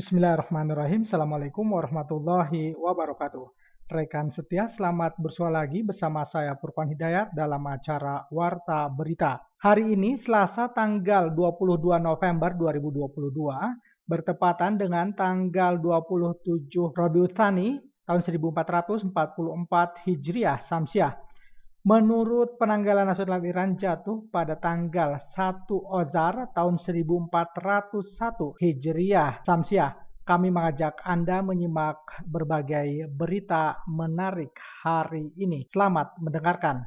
Bismillahirrahmanirrahim. Assalamualaikum warahmatullahi wabarakatuh. Rekan setia, selamat bersua lagi bersama saya Purvan Hidayat dalam acara Warta Berita. Hari ini Selasa tanggal 22 November 2022 bertepatan dengan tanggal 27 Rabiul Tsani tahun 1444 Hijriah Syamsiah. Menurut penanggalan nasional Iran jatuh pada tanggal 1 Ozar tahun 1401 Hijriah Syamsiah. Kami mengajak Anda menyimak berbagai berita menarik hari ini. Selamat mendengarkan.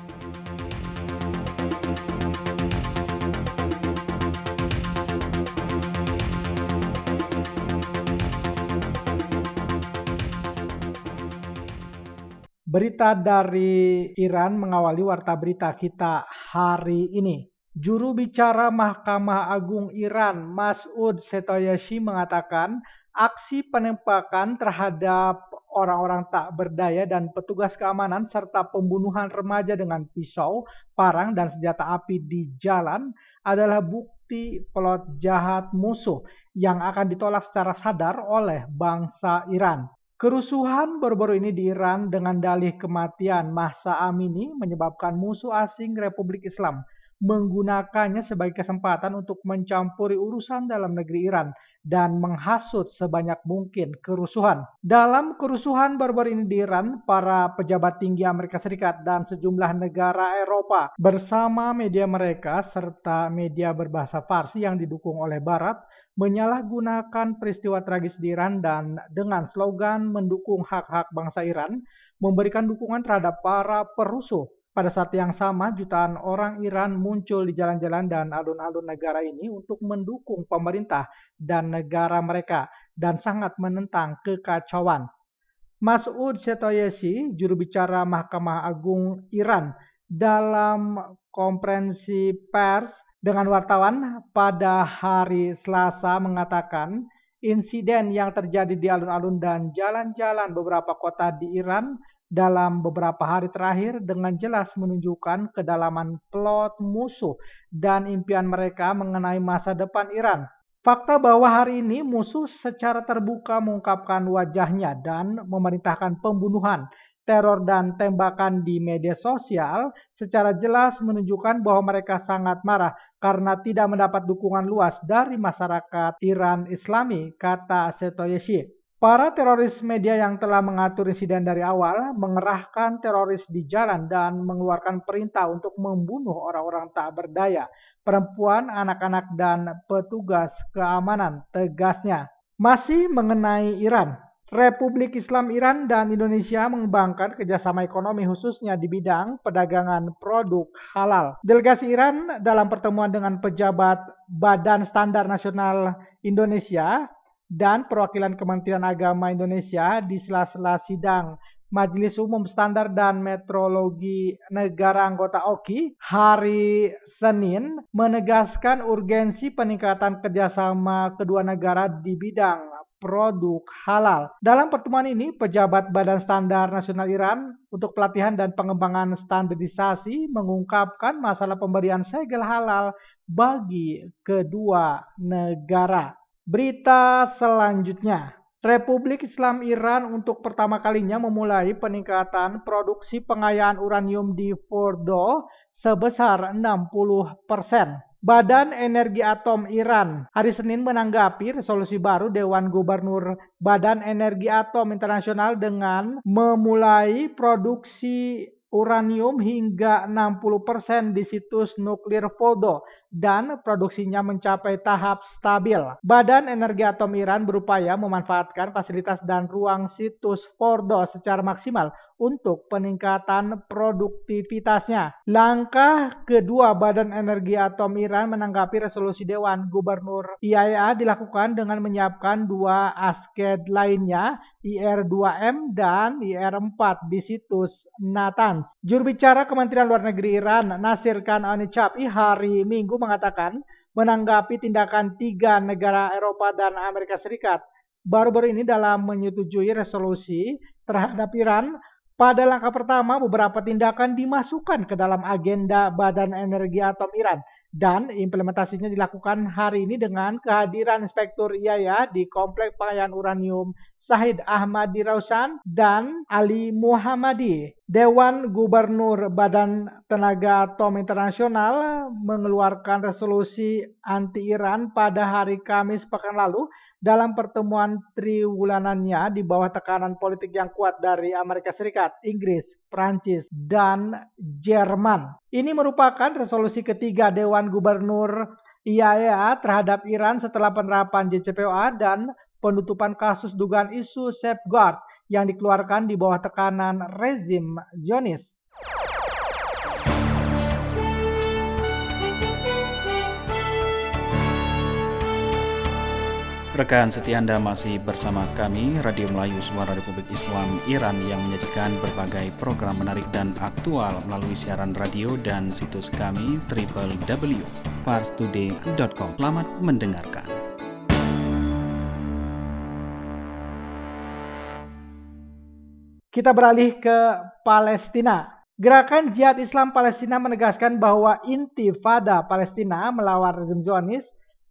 Berita dari Iran mengawali warta berita kita hari ini. Juru bicara Mahkamah Agung Iran, Masoud Setoyeshi mengatakan aksi penembakan terhadap orang-orang tak berdaya dan petugas keamanan serta pembunuhan remaja dengan pisau, parang, dan senjata api di jalan adalah bukti plot jahat musuh yang akan ditolak secara sadar oleh bangsa Iran. Kerusuhan baru-baru ini di Iran dengan dalih kematian Mahsa Amini menyebabkan musuh asing Republik Islam menggunakannya sebagai kesempatan untuk mencampuri urusan dalam negeri Iran dan menghasut sebanyak mungkin kerusuhan. Dalam kerusuhan baru-baru ini di Iran, para pejabat tinggi Amerika Serikat dan sejumlah negara Eropa bersama media mereka serta media berbahasa Farsi yang didukung oleh Barat menyalahgunakan peristiwa tragis di Iran dan dengan slogan mendukung hak-hak bangsa Iran, memberikan dukungan terhadap para perusuh. Pada saat yang sama, jutaan orang Iran muncul di jalan-jalan dan alun-alun negara ini untuk mendukung pemerintah dan negara mereka dan sangat menentang kekacauan. Masoud Setoyeshi, juru bicara Mahkamah Agung Iran, dalam konferensi pers dengan wartawan pada hari Selasa mengatakan insiden yang terjadi di alun-alun dan jalan-jalan beberapa kota di Iran dalam beberapa hari terakhir dengan jelas menunjukkan kedalaman plot musuh dan impian mereka mengenai masa depan Iran. Fakta bahwa hari ini musuh secara terbuka mengungkapkan wajahnya dan memerintahkan pembunuhan, teror dan tembakan di media sosial secara jelas menunjukkan bahwa mereka sangat marah karena tidak mendapat dukungan luas dari masyarakat Iran Islami, kata Setoyeshi. Para teroris media yang telah mengatur insiden dari awal mengerahkan teroris di jalan dan mengeluarkan perintah untuk membunuh orang-orang tak berdaya, perempuan, anak-anak, dan petugas keamanan, tegasnya. Masih mengenai Iran, Republik Islam Iran dan Indonesia mengembangkan kerjasama ekonomi khususnya di bidang perdagangan produk halal. Delegasi Iran dalam pertemuan dengan pejabat Badan Standar Nasional Indonesia dan perwakilan Kementerian Agama Indonesia di sela-sela sidang Majelis Umum Standar dan Metrologi Negara Anggota OKI hari Senin menegaskan urgensi peningkatan kerjasama kedua negara di bidang produk halal. Dalam pertemuan ini, pejabat Badan Standar Nasional Iran untuk pelatihan dan pengembangan standarisasi mengungkapkan masalah pemberian segel halal bagi kedua negara. Berita selanjutnya. Republik Islam Iran untuk pertama kalinya memulai peningkatan produksi pengayaan uranium di Fordo sebesar 60%. Badan Energi Atom Iran hari Senin menanggapi resolusi baru Dewan Gubernur Badan Energi Atom Internasional dengan memulai produksi uranium hingga 60% di situs nuklir Fordo dan produksinya mencapai tahap stabil. Badan Energi Atom Iran berupaya memanfaatkan fasilitas dan ruang situs Fordo secara maksimal untuk peningkatan produktivitasnya. Langkah kedua Badan Energi Atom Iran menanggapi resolusi Dewan Gubernur IAEA dilakukan dengan menyiapkan dua asked lainnya, IR-2M dan IR-4 di situs Natanz. Juru bicara Kementerian Luar Negeri Iran, Nasir Kanani Chapi, hari Minggu mengatakan menanggapi tindakan 3 negara Eropa dan Amerika Serikat baru-baru ini dalam menyetujui resolusi terhadap Iran. Pada langkah pertama, beberapa tindakan dimasukkan ke dalam agenda Badan Energi Atom Iran Dan implementasinya dilakukan hari ini dengan kehadiran Inspektur IAIA di Komplek Pengayaan Uranium Syahid Ahmadi Rausan dan Ali Muhammadi. Dewan Gubernur Badan Tenaga Atom Internasional mengeluarkan resolusi anti-Iran pada hari Kamis pekan lalu dalam pertemuan triwulanannya di bawah tekanan politik yang kuat dari Amerika Serikat, Inggris, Prancis, dan Jerman. Ini merupakan resolusi ketiga Dewan Gubernur IAEA terhadap Iran setelah penerapan JCPOA dan penutupan kasus dugaan isu safeguard yang dikeluarkan di bawah tekanan rezim Zionis. Rekan setia Anda masih bersama kami, Radio Melayu Suara Republik Islam Iran yang menyajikan berbagai program menarik dan aktual melalui siaran radio dan situs kami www.parstoday.com. Selamat mendengarkan. Kita beralih ke Palestina. Gerakan Jihad Islam Palestina menegaskan bahwa intifada Palestina melawan rezim Zionis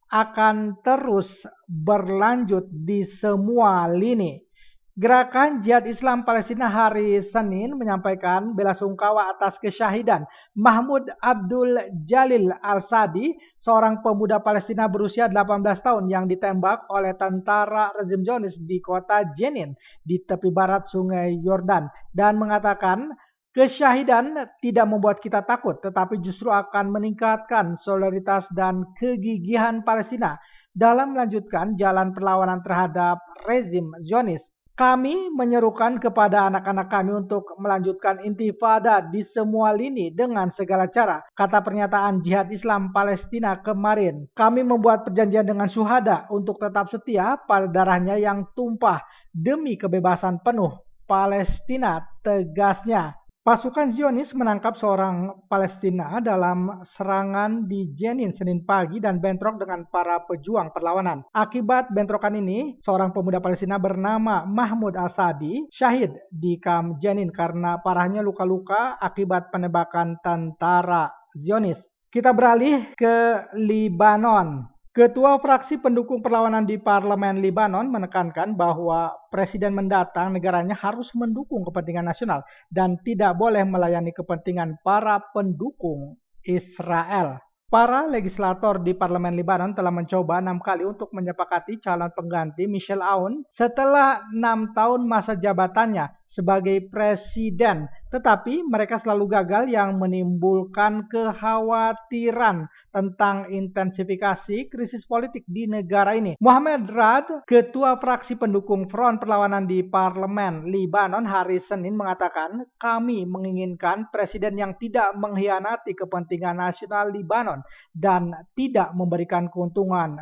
akan terus berlanjut di semua lini. Gerakan Jihad Islam Palestina hari Senin menyampaikan belasungkawa atas kesyahidan Mahmud Abdul Jalil Al-Sadi, seorang pemuda Palestina berusia 18 tahun yang ditembak oleh tentara rezim Zionis di kota Jenin di tepi barat Sungai Yordan, dan mengatakan kesyahidan tidak membuat kita takut, tetapi justru akan meningkatkan solidaritas dan kegigihan Palestina dalam melanjutkan jalan perlawanan terhadap rezim Zionis. Kami menyerukan kepada anak-anak kami untuk melanjutkan intifada di semua lini dengan segala cara, kata pernyataan Jihad Islam Palestina kemarin. Kami membuat perjanjian dengan syuhada untuk tetap setia pada darahnya yang tumpah demi kebebasan penuh Palestina, tegasnya. Pasukan Zionis menangkap seorang Palestina dalam serangan di Jenin Senin pagi dan bentrok dengan para pejuang perlawanan. Akibat bentrokan ini, seorang pemuda Palestina bernama Mahmud Al-Sadi syahid di kamp Jenin karena parahnya luka-luka akibat penembakan tentara Zionis. Kita beralih ke Libanon. Ketua fraksi pendukung perlawanan di Parlemen Libanon menekankan bahwa presiden mendatang negaranya harus mendukung kepentingan nasional dan tidak boleh melayani kepentingan para pendukung Israel. Para legislator di Parlemen Libanon telah mencoba 6 kali untuk menyepakati calon pengganti Michel Aoun setelah 6 tahun masa jabatannya sebagai presiden, tetapi mereka selalu gagal, yang menimbulkan kekhawatiran tentang intensifikasi krisis politik di negara ini. Mohamed Rad, ketua fraksi pendukung Front Perlawanan di Parlemen Libanon hari Senin mengatakan, kami menginginkan presiden yang tidak mengkhianati kepentingan nasional Libanon dan tidak memberikan keuntungan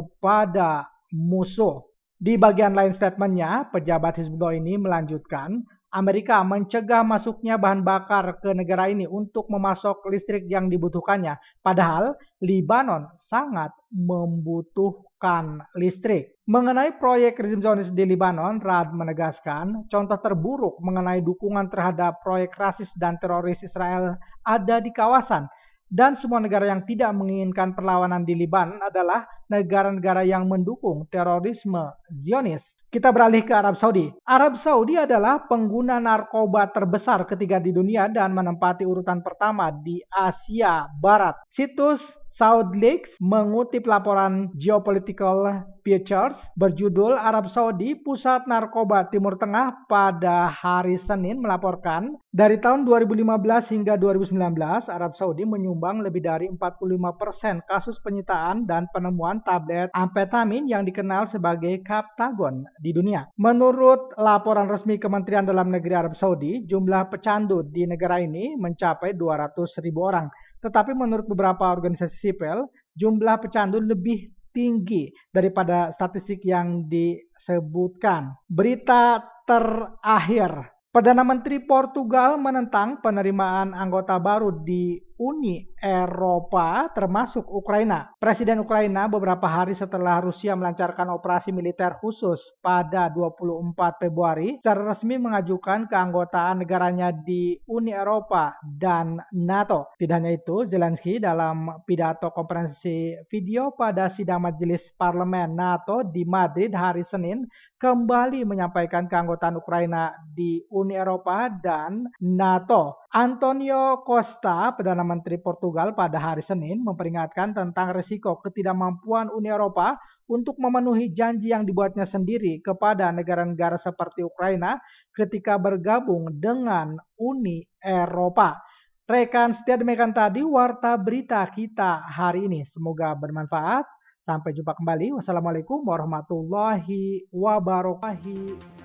kepada musuh. Di bagian lain statementnya, pejabat Hizbullah ini melanjutkan, Amerika mencegah masuknya bahan bakar ke negara ini untuk memasok listrik yang dibutuhkannya. Padahal Libanon sangat membutuhkan listrik. Mengenai proyek rezim Zionis di Libanon, Rad menegaskan contoh terburuk mengenai dukungan terhadap proyek rasis dan teroris Israel ada di kawasan. Dan semua negara yang tidak menginginkan perlawanan di Libanon adalah negara-negara yang mendukung terorisme Zionis. Kita beralih ke Arab Saudi. Arab Saudi adalah pengguna narkoba terbesar ketiga di dunia dan menempati urutan pertama di Asia Barat. Situs SaudLeaks mengutip laporan Geopolitical Futures berjudul Arab Saudi, Pusat Narkoba Timur Tengah, pada hari Senin melaporkan dari tahun 2015 hingga 2019 Arab Saudi menyumbang lebih dari 45% kasus penyitaan dan penemuan tablet amfetamin yang dikenal sebagai Captagon di dunia. Menurut laporan resmi Kementerian Dalam Negeri Arab Saudi, jumlah pecandu di negara ini mencapai 200.000 orang. Tetapi menurut beberapa organisasi sipil, jumlah pecandu lebih tinggi daripada statistik yang disebutkan. Berita terakhir, Perdana Menteri Portugal menentang penerimaan anggota baru di Uni Eropa termasuk Ukraina. Presiden Ukraina beberapa hari setelah Rusia melancarkan operasi militer khusus pada 24 Februari secara resmi mengajukan keanggotaan negaranya di Uni Eropa dan NATO. Tidak hanya itu, Zelensky dalam pidato konferensi video pada sidang Majelis Parlemen NATO di Madrid hari Senin kembali menyampaikan keanggotaan Ukraina di Uni Eropa dan NATO. Antonio Costa, Perdana Menteri Portugal pada hari Senin memperingatkan tentang risiko ketidakmampuan Uni Eropa untuk memenuhi janji yang dibuatnya sendiri kepada negara-negara seperti Ukraina ketika bergabung dengan Uni Eropa. Rekan setia, demikian tadi warta berita kita hari ini. Semoga bermanfaat. Sampai jumpa kembali. Wassalamualaikum warahmatullahi wabarakatuh.